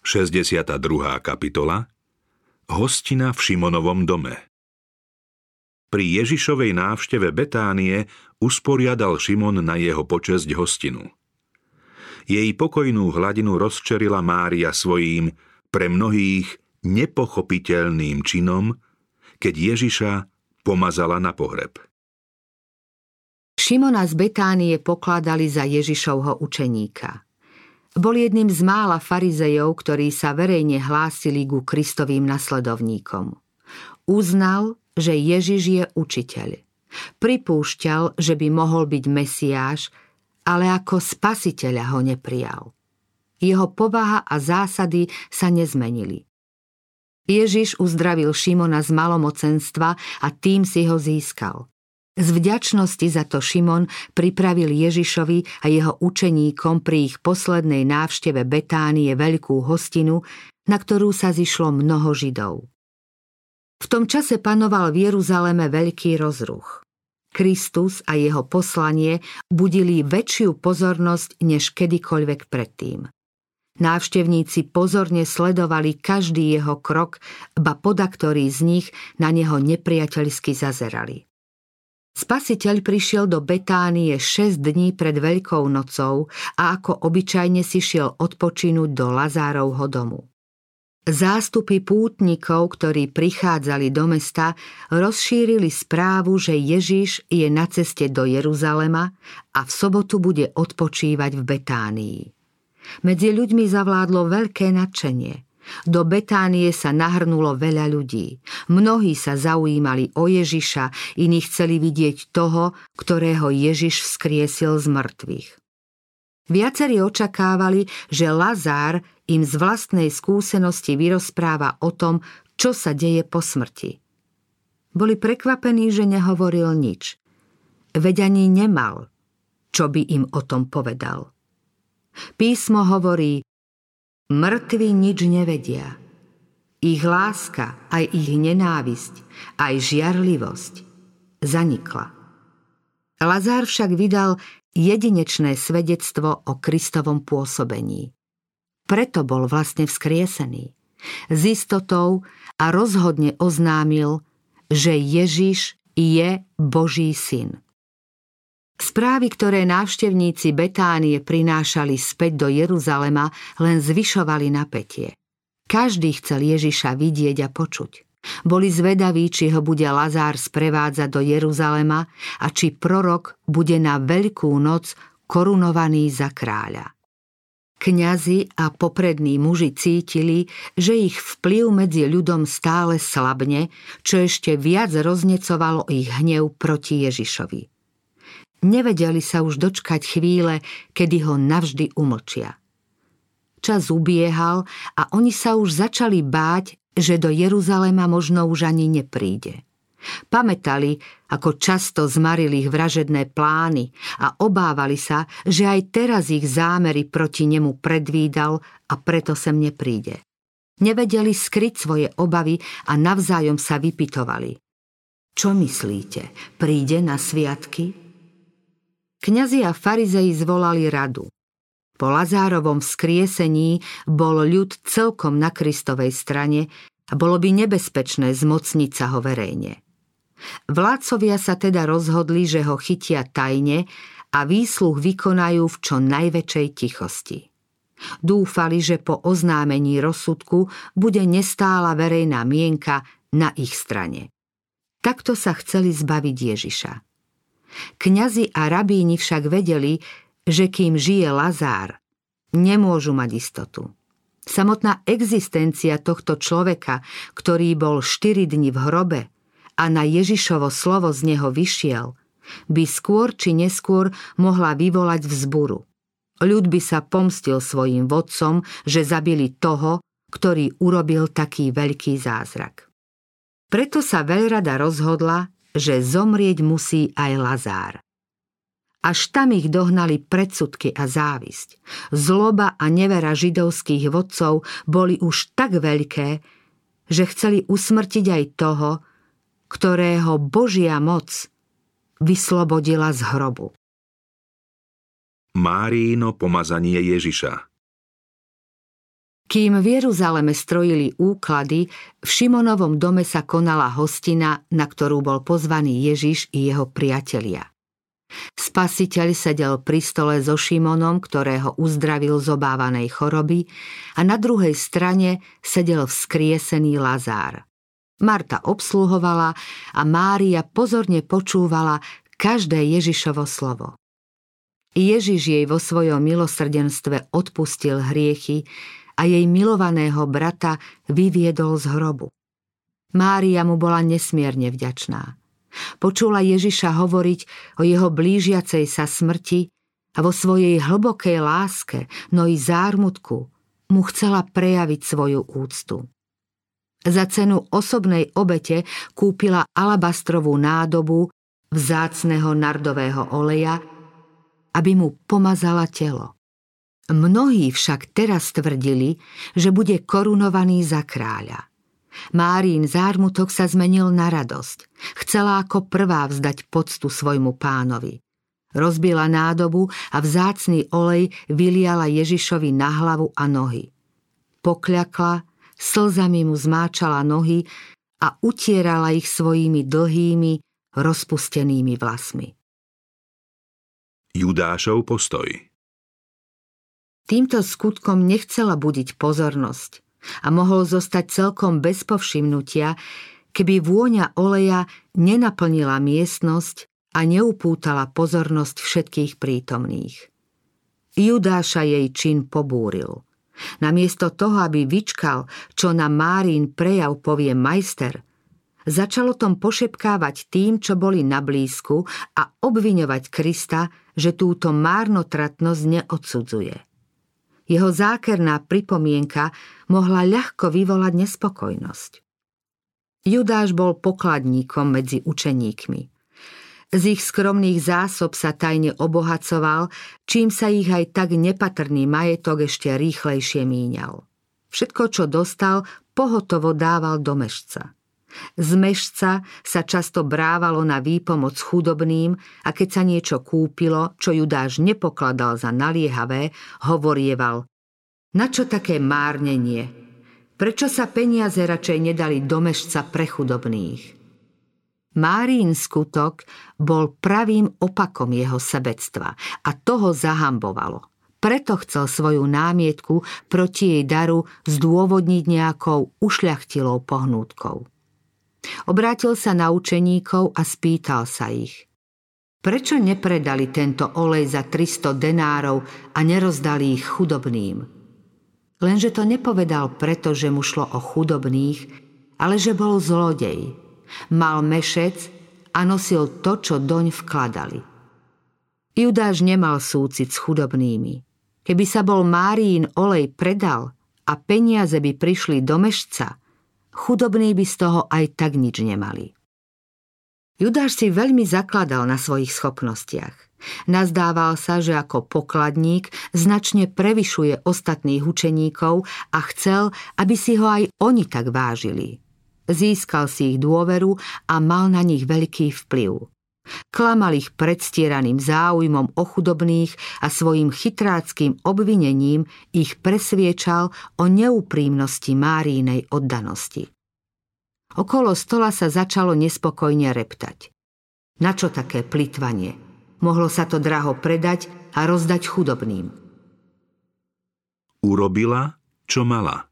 62. kapitola. Hostina v Šimonovom dome. Pri Ježišovej návšteve Betánie usporiadal Šimon na jeho počesť hostinu. Jej pokojnú hladinu rozčerila Mária svojím pre mnohých nepochopiteľným činom, keď Ježiša pomazala na pohreb. Šimona z Betánie pokladali za Ježišovho učeníka. Bol jedným z mála farizejov, ktorí sa verejne hlásili ku Kristovým nasledovníkom. Uznal, že Ježiš je učiteľ. Pripúšťal, že by mohol byť Mesiáš, ale ako spasiteľa ho neprijal. Jeho povaha a zásady sa nezmenili. Ježiš uzdravil Šimona z malomocenstva a tým si ho získal. Z vďačnosti za to Šimon pripravil Ježišovi a jeho učeníkom pri ich poslednej návšteve Betánie veľkú hostinu, na ktorú sa zišlo mnoho Židov. V tom čase panoval v Jeruzaleme veľký rozruch. Kristus a jeho poslanie budili väčšiu pozornosť než kedykoľvek predtým. Návštevníci pozorne sledovali každý jeho krok, ba podaktorí z nich na neho nepriateľsky zazerali. Spasiteľ prišiel do Betánie 6 dní pred Veľkou nocou a ako obyčajne si šiel odpočinúť do Lazárovho domu. Zástupy pútnikov, ktorí prichádzali do mesta, rozšírili správu, že Ježiš je na ceste do Jeruzalema a v sobotu bude odpočívať v Betánii. Medzi ľuďmi zavládlo veľké nadšenie. Do Betánie sa nahrnulo veľa ľudí. Mnohí sa zaujímali o Ježiša, iní chceli vidieť toho, ktorého Ježiš vzkriesil z mŕtvych. Viacerí očakávali, že Lazár im z vlastnej skúsenosti vyrozpráva o tom, čo sa deje po smrti. Boli prekvapení, že nehovoril nič. Veď ani nemal, čo by im o tom povedal. Písmo hovorí: mŕtvi nič nevedia. Ich láska, aj ich nenávisť, aj žiarlivosť zanikla. Lazár však vydal jedinečné svedectvo o Kristovom pôsobení. Preto bol vlastne vzkriesený. S istotou a rozhodne oznámil, že Ježiš je Boží syn. Správy, ktoré návštevníci Betánie prinášali späť do Jeruzalema, len zvyšovali napätie. Každý chcel Ježiša vidieť a počuť. Boli zvedaví, či ho bude Lazár sprevádzať do Jeruzalema a či prorok bude na Veľkú noc korunovaný za kráľa. Kňazi a poprední muži cítili, že ich vplyv medzi ľudom stále slabne, čo ešte viac roznecovalo ich hnev proti Ježišovi. Nevedeli sa už dočkať chvíle, kedy ho navždy umlčia. Čas ubiehal a oni sa už začali báť, že do Jeruzalema možno už ani nepríde. Pamätali, ako často zmarili ich vražedné plány a obávali sa, že aj teraz ich zámery proti nemu predvídal a preto sem nepríde. Nevedeli skryť svoje obavy a navzájom sa vypytovali: čo myslíte, príde na sviatky? Kňazi a farizei zvolali radu. Po Lazárovom vzkriesení bol ľud celkom na Kristovej strane a bolo by nebezpečné zmocniť sa ho verejne. Vládcovia sa teda rozhodli, že ho chytia tajne a výsluh vykonajú v čo najväčšej tichosti. Dúfali, že po oznámení rozsudku bude nestála verejná mienka na ich strane. Takto sa chceli zbaviť Ježiša. Kňazi a rabíni však vedeli, že kým žije Lazár, nemôžu mať istotu. Samotná existencia tohto človeka, ktorý bol 4 dni v hrobe a na Ježišovo slovo z neho vyšiel, by skôr či neskôr mohla vyvolať vzburu. Ľud by sa pomstil svojim vodcom, že zabili toho, ktorý urobil taký veľký zázrak. Preto sa veľrada rozhodla, že zomrieť musí aj Lazár. Až tam ich dohnali predsudky a závisť. Zloba a nevera židovských vodcov boli už tak veľké, že chceli usmrtiť aj toho, ktorého Božia moc vyslobodila z hrobu. Márino pomazanie Ježiša. Kým v Jeruzaleme strojili úklady, v Šimonovom dome sa konala hostina, na ktorú bol pozvaný Ježiš i jeho priatelia. Spasiteľ sedel pri stole so Šimonom, ktorého uzdravil z obávanej choroby, a na druhej strane sedel vzkriesený Lazár. Marta obsluhovala a Mária pozorne počúvala každé Ježišovo slovo. Ježiš jej vo svojom milosrdenstve odpustil hriechy a jej milovaného brata vyviedol z hrobu. Mária mu bola nesmierne vďačná. Počula Ježiša hovoriť o jeho blížiacej sa smrti a vo svojej hlbokej láske, no i zármutku mu chcela prejaviť svoju úctu. Za cenu osobnej obete kúpila alabastrovú nádobu vzácneho nardového oleja, aby mu pomazala telo. Mnohí však teraz tvrdili, že bude korunovaný za kráľa. Márin zármutok sa zmenil na radosť. Chcela ako prvá vzdať poctu svojmu pánovi. Rozbila nádobu a vzácny olej vyliala Ježišovi na hlavu a nohy. Pokľakla, slzami mu zmáčala nohy a utierala ich svojimi dlhými, rozpustenými vlasmi. Judášov postoj. Týmto skutkom nechcela budiť pozornosť a mohol zostať celkom bez povšimnutia, keby vôňa oleja nenaplnila miestnosť a neupútala pozornosť všetkých prítomných. Judáša jej čin pobúril. Namiesto toho, aby vyčkal, čo na Márin prejav povie majster, začal o tom pošepkávať tým, čo boli na blízku, a obviňovať Krista, že túto márnotratnosť neodsudzuje. Jeho zákerná pripomienka mohla ľahko vyvolať nespokojnosť. Judáš bol pokladníkom medzi učeníkmi. Z ich skromných zásob sa tajne obohacoval, čím sa ich aj tak nepatrný majetok ešte rýchlejšie míňal. Všetko, čo dostal, pohotovo dával do mešca. Z mešca sa často brávalo na výpomoc chudobným a keď sa niečo kúpilo, čo Judáš nepokladal za naliehavé, hovorieval: na čo také márnenie? Prečo sa peniaze radšej nedali do mešca pre chudobných? Márin skutok bol pravým opakom jeho sebectva a toho zahambovalo. Preto chcel svoju námietku proti jej daru zdôvodniť nejakou ušľachtilou pohnútkou. Obrátil sa na učeníkov a spýtal sa ich: prečo nepredali tento olej za 300 denárov a nerozdali ich chudobným? Lenže to nepovedal preto, že mu šlo o chudobných, ale že bol zlodej. Mal mešec a nosil to, čo doň vkladali. Judáš nemal súcit s chudobnými. Keby sa bol Máriin olej predal a peniaze by prišli do mešca, chudobní by z toho aj tak nič nemali. Judáš si veľmi zakladal na svojich schopnostiach. Nazdával sa, že ako pokladník značne prevyšuje ostatných učeníkov a chcel, aby si ho aj oni tak vážili. Získal si ich dôveru a mal na nich veľký vplyv. Klamal ich predstieraným záujmom o chudobných a svojim chytráckým obvinením ich presviečal o neúprimnosti Máriinej oddanosti. Okolo stola sa začalo nespokojne reptať. Na čo také plytvanie? Mohlo sa to draho predať a rozdať chudobným. Urobila, čo mala.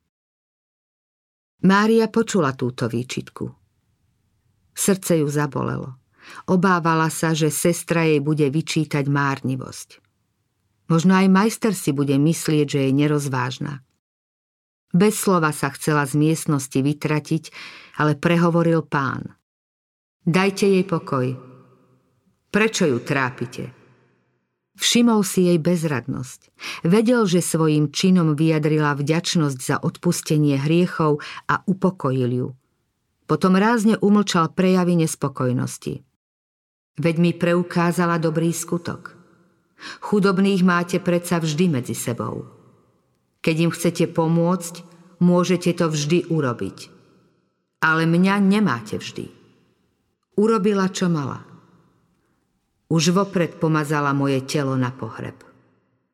Mária počula túto výčitku. Srdce ju zabolelo. Obávala sa, že sestra jej bude vyčítať márnivosť. Možno aj majster si bude myslieť, že je nerozvážna. Bez slova sa chcela z miestnosti vytratiť, ale prehovoril Pán: dajte jej pokoj. Prečo ju trápite? Všimol si jej bezradnosť. Vedel, že svojím činom vyjadrila vďačnosť za odpustenie hriechov a upokojil ju. Potom rázne umlčal prejavy nespokojnosti. Veď mi preukázala dobrý skutok. Chudobných máte predsa vždy medzi sebou. Keď im chcete pomôcť, môžete to vždy urobiť. Ale mňa nemáte vždy. Urobila, čo mala. Už vopred pomazala moje telo na pohreb.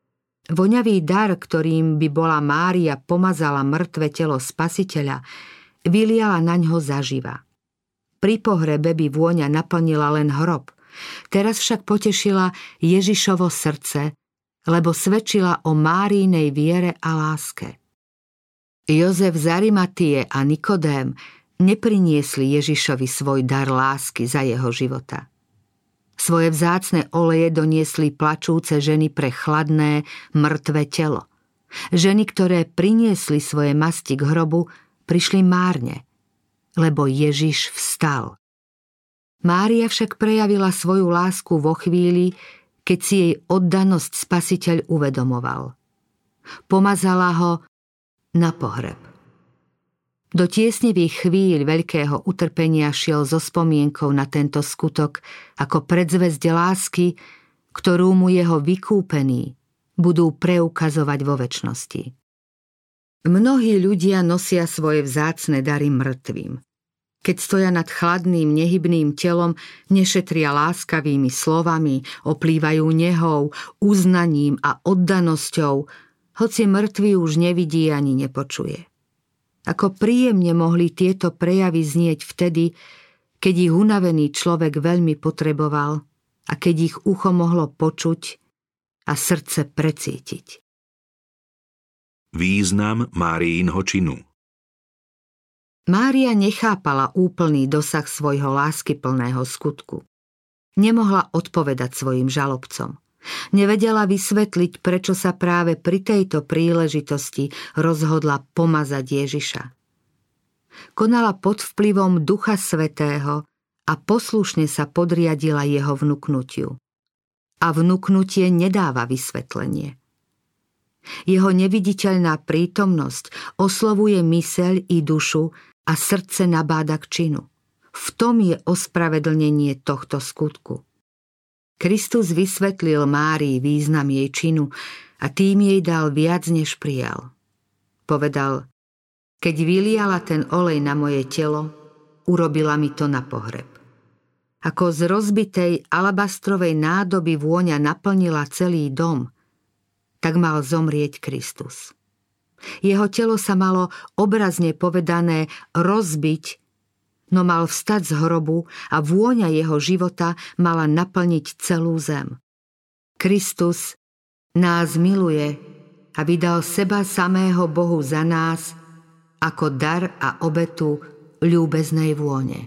Voňavý dar, ktorým by bola Mária pomazala mŕtve telo Spasiteľa, vyliala naňho zaživa. Pri pohrebe by vôňa naplnila len hrob. Teraz však potešila Ježišovo srdce, lebo svedčila o Máriinej viere a láske. Jozef z Arimatie a Nikodém nepriniesli Ježišovi svoj dar lásky za jeho života. Svoje vzácne oleje doniesli plačúce ženy pre chladné, mŕtve telo. Ženy, ktoré priniesli svoje masti k hrobu, prišli márne, lebo Ježiš vstal. Mária však prejavila svoju lásku vo chvíli, keď si jej oddanosť Spasiteľ uvedomoval. Pomazala ho na pohreb. Do tiesnivých chvíľ veľkého utrpenia šiel so spomienkou na tento skutok ako predzvesť lásky, ktorú mu jeho vykúpení budú preukazovať vo večnosti. Mnohí ľudia nosia svoje vzácne dary mŕtvým. Keď stoja nad chladným, nehybným telom, nešetria láskavými slovami, oplývajú nehou, uznaním a oddanosťou, hoci mŕtvy už nevidí ani nepočuje. Ako príjemne mohli tieto prejavy znieť vtedy, keď ich unavený človek veľmi potreboval a keď ich ucho mohlo počuť a srdce precítiť. Význam Máriinho činu. Mária nechápala úplný dosah svojho láskyplného skutku. Nemohla odpovedať svojim žalobcom. Nevedela vysvetliť, prečo sa práve pri tejto príležitosti rozhodla pomazať Ježiša. Konala pod vplyvom Ducha Svätého a poslušne sa podriadila jeho vnuknutiu. A vnuknutie nedáva vysvetlenie. Jeho neviditeľná prítomnosť oslovuje myseľ i dušu a srdce nabáda k činu. V tom je ospravedlnenie tohto skutku. Kristus vysvetlil Márii význam jej činu a tým jej dal viac, než prijal. Povedal: keď vyliala ten olej na moje telo, urobila mi to na pohreb. Ako z rozbitej alabastrovej nádoby vôňa naplnila celý dom, tak mal zomrieť Kristus. Jeho telo sa malo, obrazne povedané, rozbiť, no mal vstať z hrobu a vôňa jeho života mala naplniť celú zem. Kristus nás miluje a vydal seba samého Bohu za nás ako dar a obetu ľúbeznej vône.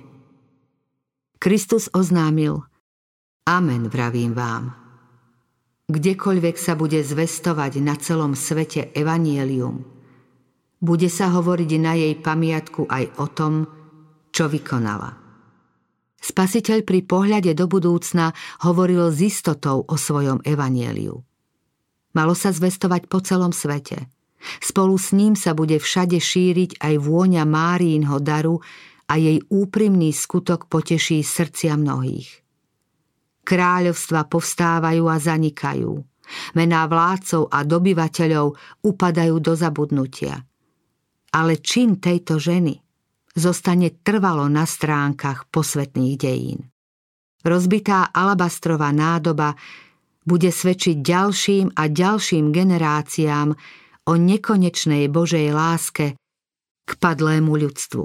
Kristus oznámil: Amen, vravím vám. Kdekoľvek sa bude zvestovať na celom svete evanjelium, bude sa hovoriť na jej pamiatku aj o tom, čo vykonala. Spasiteľ pri pohľade do budúcna hovoril s istotou o svojom evanjeliu. Malo sa zvestovať po celom svete. Spolu s ním sa bude všade šíriť aj vôňa Máriinho daru a jej úprimný skutok poteší srdcia mnohých. Kráľovstva povstávajú a zanikajú. Mená vládcov a dobyvateľov upadajú do zabudnutia. Ale čin tejto ženy zostane trvalo na stránkach posvätných dejín. Rozbitá alabastrová nádoba bude svedčiť ďalším a ďalším generáciám o nekonečnej Božej láske k padlému ľudstvu.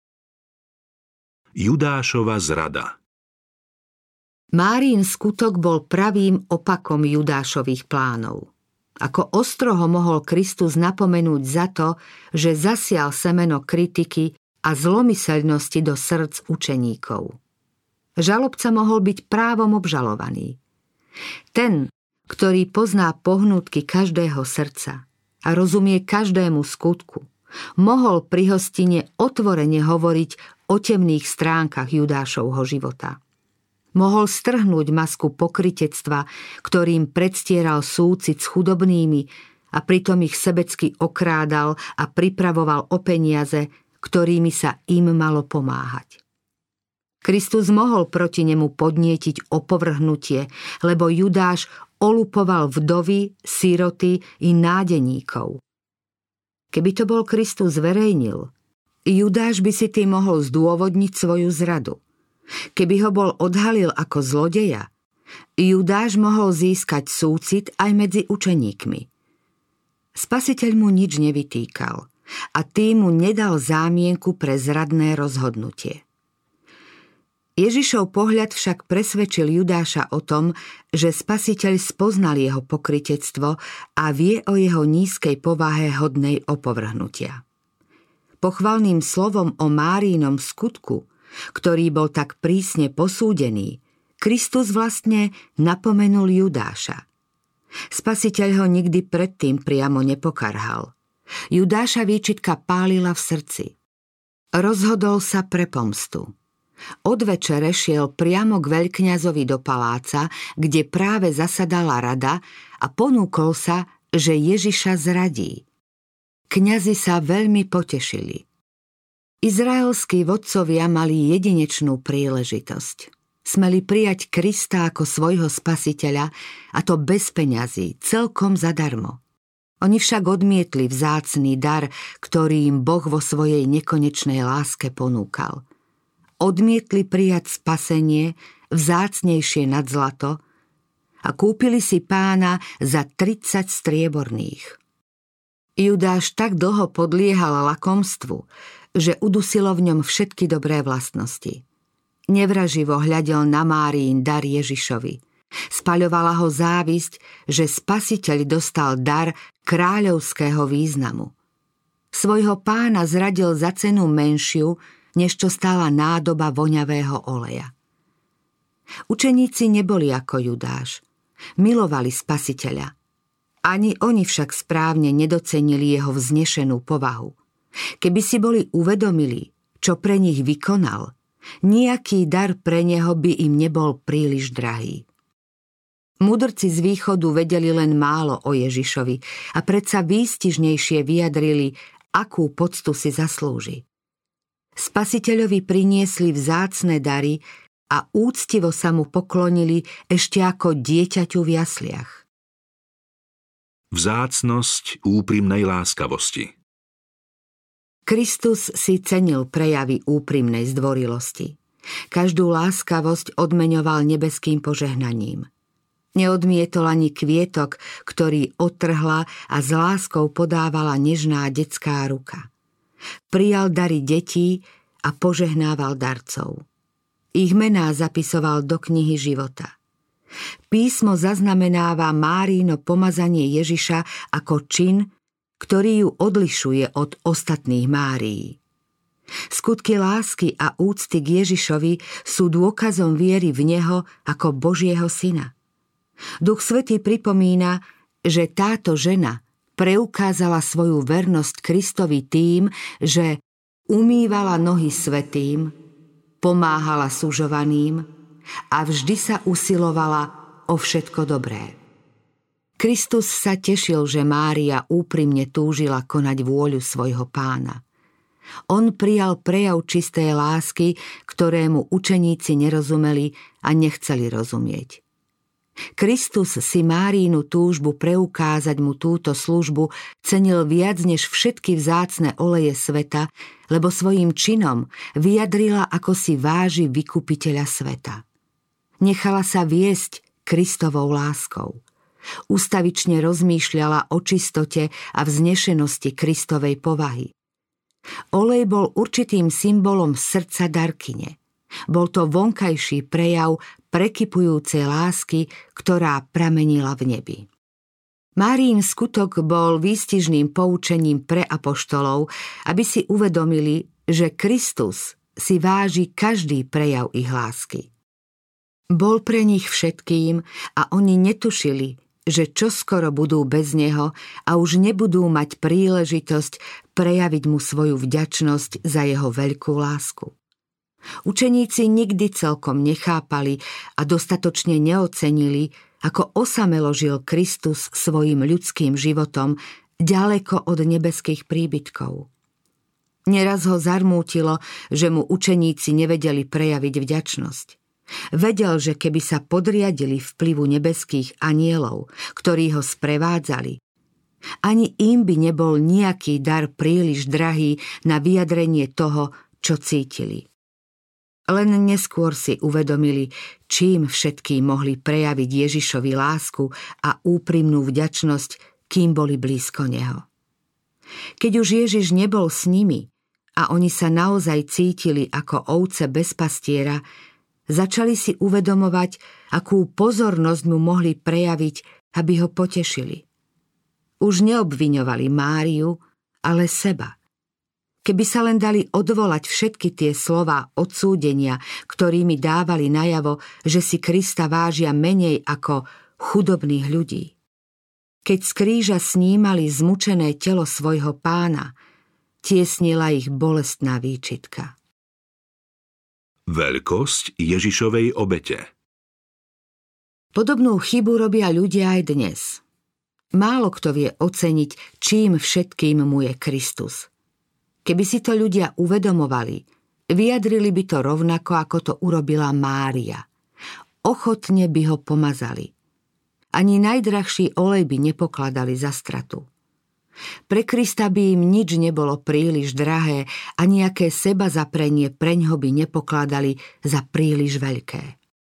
Judášova zrada. Máriin skutok bol pravým opakom Judášových plánov. Ako ostro ho mohol Kristus napomenúť za to, že zasial semeno kritiky a zlomyselnosti do srdc učeníkov. Žalobca mohol byť právom obžalovaný. Ten, ktorý pozná pohnútky každého srdca a rozumie každému skutku, mohol pri hostine otvorene hovoriť o temných stránkach Judášovho života. Mohol strhnúť masku pokrytectva, ktorým predstieral súcit s chudobnými a pritom ich sebecky okrádal a pripravoval o peniaze, ktorými sa im malo pomáhať. Kristus mohol proti nemu podnietiť opovrhnutie, lebo Judáš olupoval vdovy, siroty i nádeníkov. Keby to bol Kristus zverejnil, Judáš by si tým mohol zdôvodniť svoju zradu. Keby ho bol odhalil ako zlodeja, Judáš mohol získať súcit aj medzi učeníkmi. Spasiteľ mu nič nevytýkal a tým mu nedal zámienku pre zradné rozhodnutie. Ježišov pohľad však presvedčil Judáša o tom, že Spasiteľ spoznal jeho pokrytectvo a vie o jeho nízkej povahe hodnej opovrhnutia. Pochvalným slovom o Máriinom skutku, ktorý bol tak prísne posúdený, Kristus vlastne napomenul Judáša. Spasiteľ ho nikdy predtým priamo nepokarhal. Judáša výčitka pálila v srdci. Rozhodol sa pre pomstu. Od večere šiel priamo k veľkňazovi do paláca, kde práve zasadala rada, a ponúkol sa, že Ježiša zradí. Kňazi sa veľmi potešili. Izraelskí vodcovia mali jedinečnú príležitosť. Smeli prijať Krista ako svojho spasiteľa, a to bez peňazí, celkom zadarmo. Oni však odmietli vzácny dar, ktorý im Boh vo svojej nekonečnej láske ponúkal. Odmietli prijať spasenie, vzácnejšie nad zlato, a kúpili si Pána za 30 strieborných. Judáš tak dlho podliehal lakomstvu, že udusilo v ňom všetky dobré vlastnosti. Nevraživo hľadel na Máriin dar Ježišovi. Spaľovala ho závisť, že Spasiteľ dostal dar kráľovského významu. Svojho Pána zradil za cenu menšiu, než čo stála nádoba voňavého oleja. Učeníci neboli ako Judáš. Milovali Spasiteľa. Ani oni však správne nedocenili jeho vznešenú povahu. Keby si boli uvedomili, čo pre nich vykonal, nejaký dar pre neho by im nebol príliš drahý. Mudrci z východu vedeli len málo o Ježišovi a predsa výstižnejšie vyjadrili, akú poctu si zaslúži. Spasiteľovi priniesli vzácne dary a úctivo sa mu poklonili ešte ako dieťaťu v jasliach. Vzácnosť úprimnej láskavosti. Kristus si cenil prejavy úprimnej zdvorilosti. Každú láskavosť odmeňoval nebeským požehnaním. Neodmietol ani kvietok, ktorý odtrhla a s láskou podávala nežná detská ruka. Prijal dary detí a požehnával darcov. Ich mená zapisoval do knihy života. Písmo zaznamenáva Máriino pomazanie Ježiša ako čin, ktorý ju odlišuje od ostatných Márií. Skutky lásky a úcty k Ježišovi sú dôkazom viery v neho ako Božieho syna. Duch Svätý pripomína, že táto žena preukázala svoju vernosť Kristovi tým, že umývala nohy svätým, pomáhala sužovaným a vždy sa usilovala o všetko dobré. Kristus sa tešil, že Mária úprimne túžila konať vôľu svojho Pána. On prijal prejav čistej lásky, ktorému učeníci nerozumeli a nechceli rozumieť. Kristus si Máriinu túžbu preukázať mu túto službu cenil viac než všetky vzácne oleje sveta, lebo svojím činom vyjadrila, ako si váži vykupiteľa sveta. Nechala sa viesť Kristovou láskou. Ustavične rozmýšľala o čistote a vznešenosti Kristovej povahy. Olej bol určitým symbolom srdca darkyne. Bol to vonkajší prejav prekypujúcej lásky, ktorá pramenila v nebi. Máriin skutok bol výstižným poučením pre apoštolov, aby si uvedomili, že Kristus si váži každý prejav ich lásky. Bol pre nich všetkým a oni netušili, že čoskoro budú bez neho a už nebudú mať príležitosť prejaviť mu svoju vďačnosť za jeho veľkú lásku. Učeníci nikdy celkom nechápali a dostatočne neocenili, ako osamelo žil Kristus svojim ľudským životom ďaleko od nebeských príbytkov. Neraz ho zarmútilo, že mu učeníci nevedeli prejaviť vďačnosť. Vedel, že keby sa podriadili vplyvu nebeských anielov, ktorí ho sprevádzali, ani im by nebol nejaký dar príliš drahý na vyjadrenie toho, čo cítili. Len neskôr si uvedomili, čím všetkým mohli prejaviť Ježišovi lásku a úprimnú vďačnosť, kým boli blízko neho. Keď už Ježiš nebol s nimi a oni sa naozaj cítili ako ovce bez pastiera, začali si uvedomovať, akú pozornosť mu mohli prejaviť, aby ho potešili. Už neobviňovali Máriu, ale seba. Keby sa len dali odvolať všetky tie slová odsúdenia, ktorými dávali najavo, že si Krista vážia menej ako chudobných ľudí. Keď z kríža snímali zmučené telo svojho Pána, tiesnila ich bolestná výčitka. Veľkosť Ježišovej obete. Podobnú chybu robia ľudia aj dnes. Málo kto vie oceniť, čím všetkým mu je Kristus. Keby si to ľudia uvedomovali, vyjadrili by to rovnako, ako to urobila Mária. Ochotne by ho pomazali. Ani najdrahší olej by nepokladali za stratu. Pre Krista by im nič nebolo príliš drahé a nejaké sebazaprenie preňho by nepokladali za príliš veľké.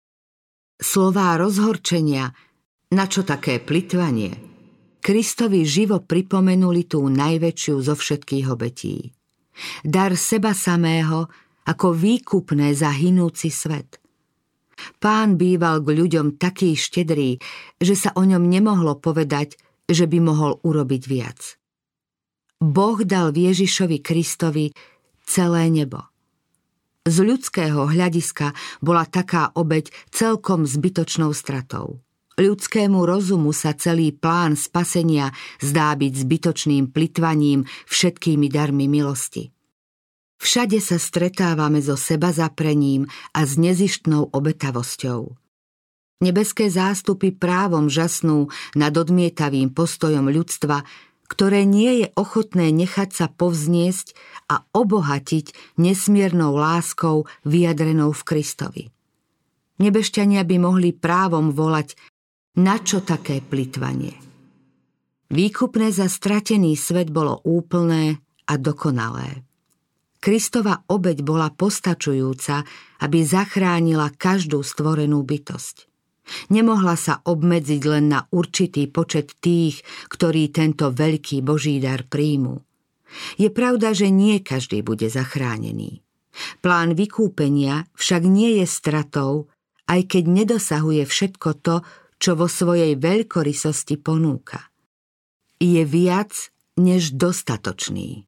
Slová rozhorčenia, na čo také plytvanie, Kristovi živo pripomenuli tú najväčšiu zo všetkých obetí. Dar seba samého ako výkupné za hynúci svet. Pán býval k ľuďom taký štedrý, že sa o ňom nemohlo povedať, že by mohol urobiť viac. Boh dal Ježišovi Kristovi celé nebo. Z ľudského hľadiska bola taká obeť celkom zbytočnou stratou. Ľudskému rozumu sa celý plán spasenia zdá byť zbytočným plytvaním všetkými darmi milosti. Všade sa stretávame so sebazaprením a s nezištnou obetavosťou. Nebeské zástupy právom žasnú nad odmietavým postojom ľudstva, ktoré nie je ochotné nechať sa povzniesť a obohatiť nesmiernou láskou vyjadrenou v Kristovi. Nebešťania by mohli právom volať: na čo také plytvanie? Výkupné za stratený svet bolo úplné a dokonalé. Kristova obeť bola postačujúca, aby zachránila každú stvorenú bytosť. Nemohla sa obmedziť len na určitý počet tých, ktorí tento veľký Boží dar príjmu. Je pravda, že nie každý bude zachránený. Plán vykúpenia však nie je stratou, aj keď nedosahuje všetko to, čo vo svojej veľkorysosti ponúka. Je viac než dostatočný.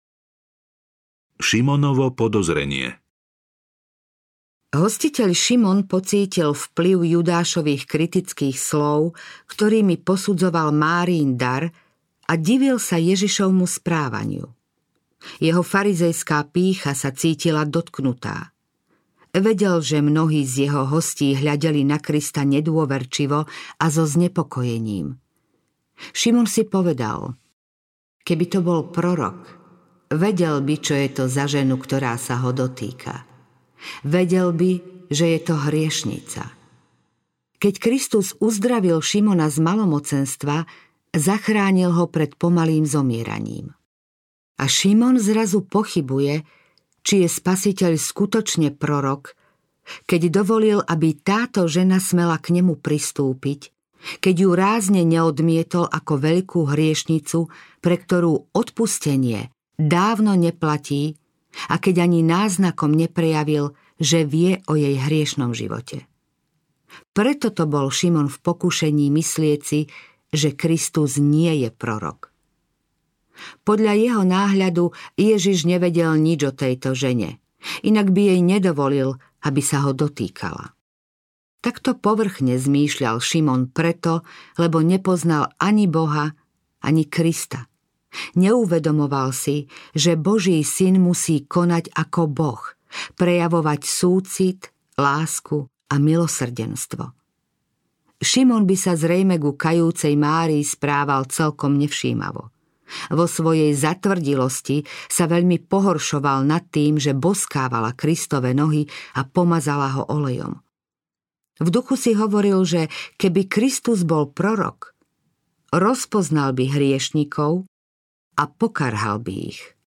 Šimonovo podozrenie. Hostiteľ Šimon pocítil vplyv Judášových kritických slov, ktorými posudzoval Márin dar, a divil sa Ježišovmu správaniu. Jeho farizejská pýcha sa cítila dotknutá. Vedel, že mnohí z jeho hostí hľadeli na Krista nedôverčivo a so znepokojením. Šimon si povedal: keby to bol prorok, vedel by, čo je to za ženu, ktorá sa ho dotýka. Vedel by, že je to hriešnica. Keď Kristus uzdravil Šimona z malomocenstva, zachránil ho pred pomalým zomieraním. A Šimon zrazu pochybuje, či je Spasiteľ skutočne prorok, keď dovolil, aby táto žena smela k nemu pristúpiť, keď ju rázne neodmietol ako veľkú hriešnicu, pre ktorú odpustenie dávno neplatí, a keď ani náznakom neprejavil, že vie o jej hriešnom živote. Preto to bol Šimon v pokušení myslieť si, že Kristus nie je prorok. Podľa jeho náhľadu Ježiš nevedel nič o tejto žene, inak by jej nedovolil, aby sa ho dotýkala. Takto povrchne zmýšľal Šimon preto, lebo nepoznal ani Boha, ani Krista. Neuvedomoval si, že Boží syn musí konať ako Boh, prejavovať súcit, lásku a milosrdenstvo. Šimon by sa zrejme ku kajúcej Márii správal celkom nevšímavo. Vo svojej zatvrdilosti sa veľmi pohoršoval nad tým, že boskávala Kristove nohy a pomazala ho olejom. V duchu si hovoril, že keby Kristus bol prorok, rozpoznal by hriešnikov a pokarhal by ich.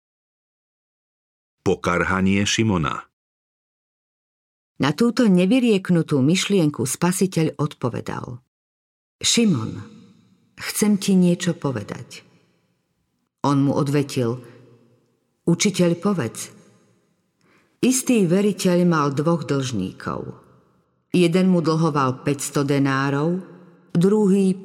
Pokarhanie Šimona. Na túto nevyrieknutú myšlienku Spasiteľ odpovedal: Šimon, chcem ti niečo povedať. On mu odvetil: Učiteľ, povedz. Istý veriteľ mal 2 dlžníkov. Jeden mu dlhoval 500 denárov, druhý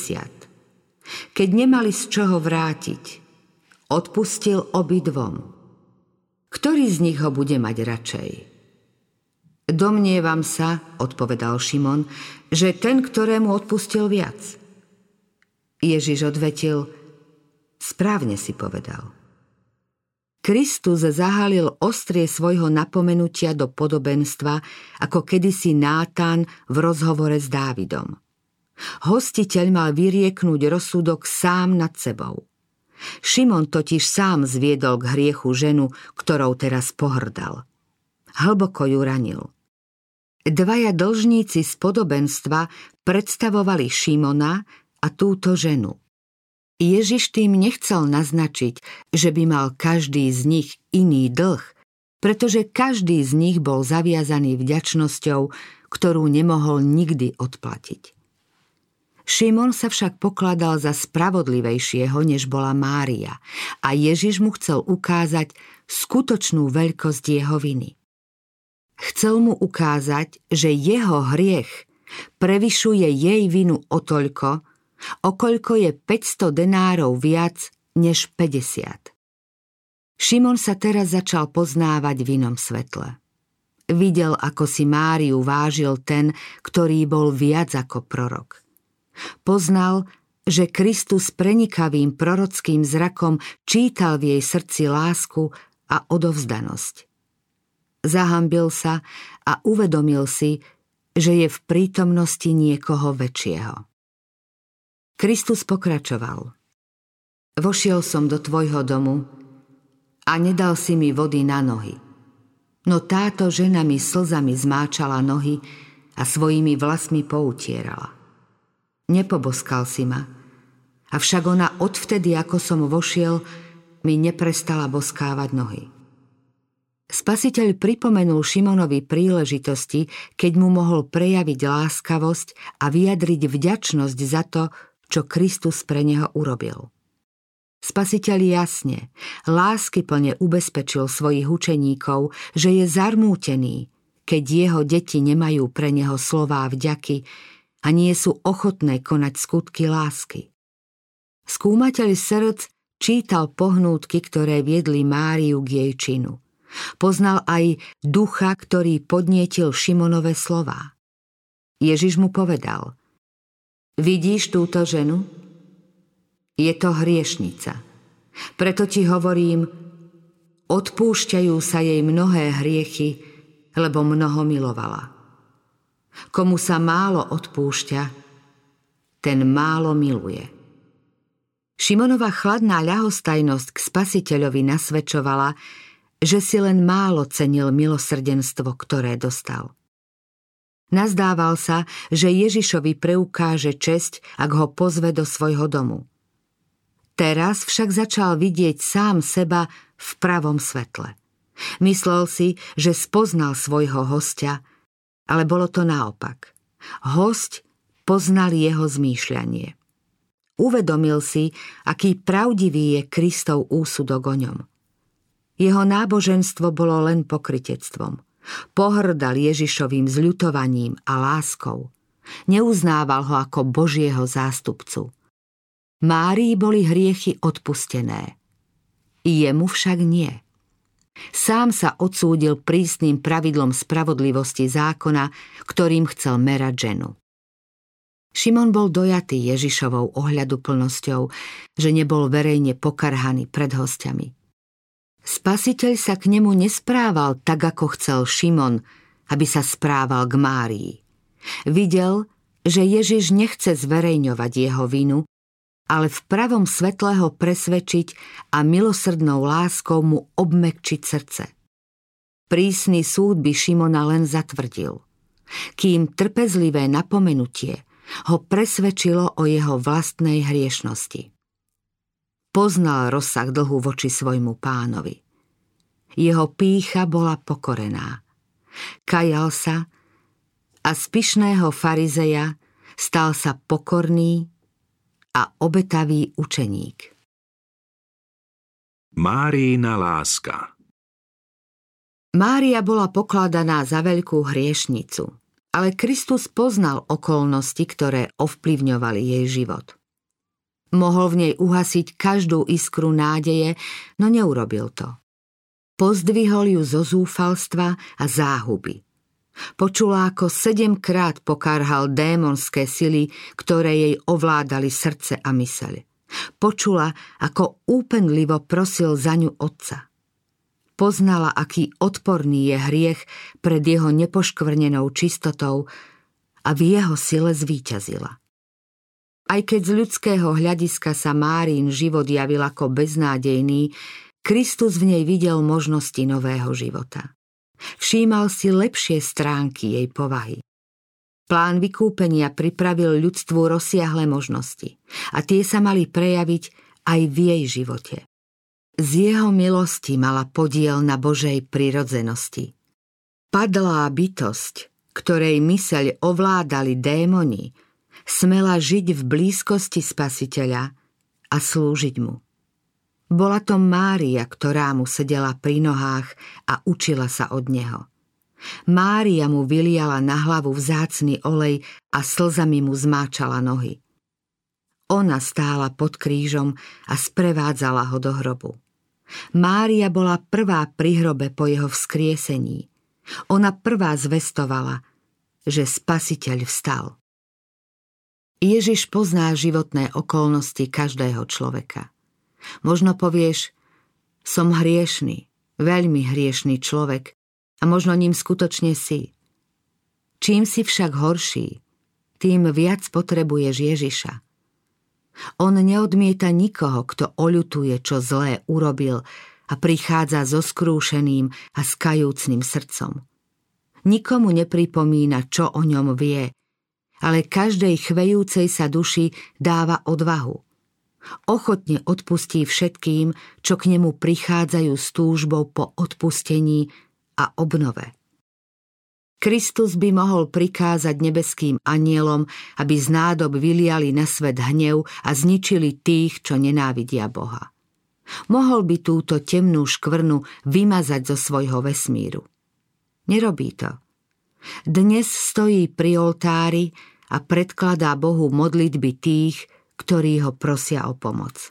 50. Keď nemali z čoho vrátiť, odpustil obidvom. Ktorý z nich ho bude mať radšej? Domnievam sa, odpovedal Šimon, že ten, ktorému odpustil viac. Ježiš odvetil: Správne si povedal. Kristus zahalil ostrie svojho napomenutia do podobenstva, ako kedysi Nátan v rozhovore s Dávidom. Hostiteľ mal vyrieknúť rozsudok sám nad sebou. Šimon totiž sám zviedol k hriechu ženu, ktorou teraz pohrdal. Hlboko ju ranil. 2 dlžníci z podobenstva predstavovali Šimona a túto ženu. Ježiš tým nechcel naznačiť, že by mal každý z nich iný dlh, pretože každý z nich bol zaviazaný vďačnosťou, ktorú nemohol nikdy odplatiť. Šimon sa však pokladal za spravodlivejšieho, než bola Mária, a Ježiš mu chcel ukázať skutočnú veľkosť jeho viny. Chcel mu ukázať, že jeho hriech prevyšuje jej vinu okoľko je 500 denárov viac než 50. Šimon sa teraz začal poznávať v inom svetle. Videl, ako si Máriu vážil ten, ktorý bol viac ako prorok. Poznal, že Kristus prenikavým prorockým zrakom čítal v jej srdci lásku a odovzdanosť. Zahanbil sa a uvedomil si, že je v prítomnosti niekoho väčšieho. Kristus pokračoval: Vošiel som do tvojho domu a nedal si mi vody na nohy. No táto žena mi slzami zmáčala nohy a svojimi vlasmi poutierala. Nepoboskal si ma, avšak ona odvtedy, ako som vošiel, mi neprestala boskávať nohy. Spasiteľ pripomenul Šimonovi príležitosti, keď mu mohol prejaviť láskavosť a vyjadriť vďačnosť za to, čo Kristus pre neho urobil. Spasiteľ jasne, láskyplne ubezpečil svojich učeníkov, že je zarmútený, keď jeho deti nemajú pre neho slová vďaky a nie sú ochotné konať skutky lásky. Skúmateľ srdc čítal pohnútky, ktoré viedli Máriu k jej činu. Poznal aj ducha, ktorý podnietil Šimonove slová. Ježiš mu povedal: Vidíš túto ženu? Je to hriešnica. Preto ti hovorím, odpúšťajú sa jej mnohé hriechy, lebo mnoho milovala. Komu sa málo odpúšťa, ten málo miluje. Šimonova chladná ľahostajnosť k Spasiteľovi nasvedčovala, že si len málo cenil milosrdenstvo, ktoré dostal. Nazdával sa, že Ježišovi preukáže česť, ak ho pozve do svojho domu. Teraz však začal vidieť sám seba v pravom svetle. Myslel si, že spoznal svojho hostia, ale bolo to naopak. Hosť poznal jeho zmýšľanie. Uvedomil si, aký pravdivý je Kristov úsudok o ňom. Jeho náboženstvo bolo len pokrytectvom. Pohrdal Ježišovým zľutovaním a láskou. Neuznával ho ako Božieho zástupcu. Márii boli hriechy odpustené. Jemu však nie. Sám sa odsúdil prísnym pravidlom spravodlivosti zákona, ktorým chcel merať ženu. Šimon bol dojatý Ježišovou ohľaduplnosťou, že nebol verejne pokarhaný pred hostiami. Spasiteľ sa k nemu nesprával tak, ako chcel Šimon, aby sa správal k Márii. Videl, že Ježiš nechce zverejňovať jeho vinu, ale v pravom svetle ho presvedčiť a milosrdnou láskou mu obmäkčiť srdce. Prísny súd by Šimona len zatvrdil, kým trpezlivé napomenutie ho presvedčilo o jeho vlastnej hriešnosti. Poznal rozsah dlhu voči svojmu pánovi. Jeho pýcha bola pokorená. Kajal sa a z pyšného farizeja stal sa pokorný a obetavý učeník. Máriina láska. Mária bola pokladaná za veľkú hriešnicu, ale Kristus poznal okolnosti, ktoré ovplyvňovali jej život. Mohol v nej uhasiť každú iskru nádeje, no neurobil to. Pozdvihol ju zo zúfalstva a záhuby. Počula, ako 7-krát pokárhal démonské sily, ktoré jej ovládali srdce a myseľ. Počula, ako úpenlivo prosil za ňu Otca. Poznala, aký odporný je hriech pred jeho nepoškvrnenou čistotou a v jeho sile zvíťazila. Aj keď z ľudského hľadiska sa Márin život javil ako beznádejný, Kristus v nej videl možnosti nového života. Všímal si lepšie stránky jej povahy. Plán vykúpenia pripravil ľudstvu rozsiahle možnosti a tie sa mali prejaviť aj v jej živote. Z jeho milosti mala podiel na Božej prirodzenosti. Padlá bytosť, ktorej myseľ ovládali démoni, smela žiť v blízkosti Spasiteľa a slúžiť mu. Bola to Mária, ktorá mu sedela pri nohách a učila sa od neho. Mária mu vyliala na hlavu vzácny olej a slzami mu zmáčala nohy. Ona stála pod krížom a sprevádzala ho do hrobu. Mária bola prvá pri hrobe po jeho vzkriesení. Ona prvá zvestovala, že Spasiteľ vstal. Ježiš pozná životné okolnosti každého človeka. Možno povieš, som hriešny, veľmi hriešný človek a možno ním skutočne si. Čím si však horší, tým viac potrebuješ Ježiša. On neodmieta nikoho, kto oľutuje, čo zlé urobil a prichádza so skrúšeným a skajúcným srdcom. Nikomu nepripomína, čo o ňom vie, ale každej chvejúcej sa duši dáva odvahu. Ochotne odpustí všetkým, čo k nemu prichádzajú s túžbou po odpustení a obnove. Kristus by mohol prikázať nebeským anjelom, aby z nádob vyliali na svet hnev a zničili tých, čo nenávidia Boha. Mohol by túto temnú škvrnu vymazať zo svojho vesmíru. Nerobí to. Dnes stojí pri oltári a predkladá Bohu modlitby tých, ktorí ho prosia o pomoc.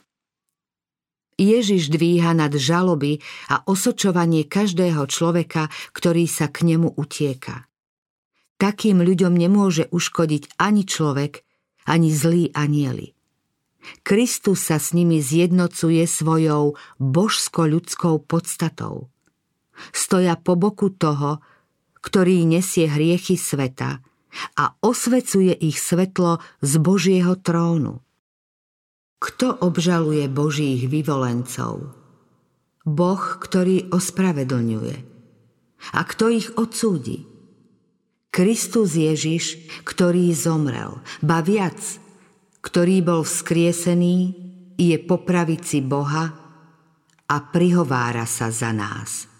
Ježiš dvíha nad žaloby a osočovanie každého človeka, ktorý sa k nemu utieka. Takým ľuďom nemôže uškodiť ani človek, ani zlí anjeli. Kristus sa s nimi zjednocuje svojou božsko-ľudskou podstatou. Stoja po boku toho, ktorý nesie hriechy sveta a osvecuje ich svetlo z Božieho trónu. Kto obžaluje Božích vyvolencov? Boh, ktorý ospravedlňuje. A kto ich odsúdi? Kristus Ježiš, ktorý zomrel, ba viac, ktorý bol vzkriesený, je po pravici Boha a prihovára sa za nás.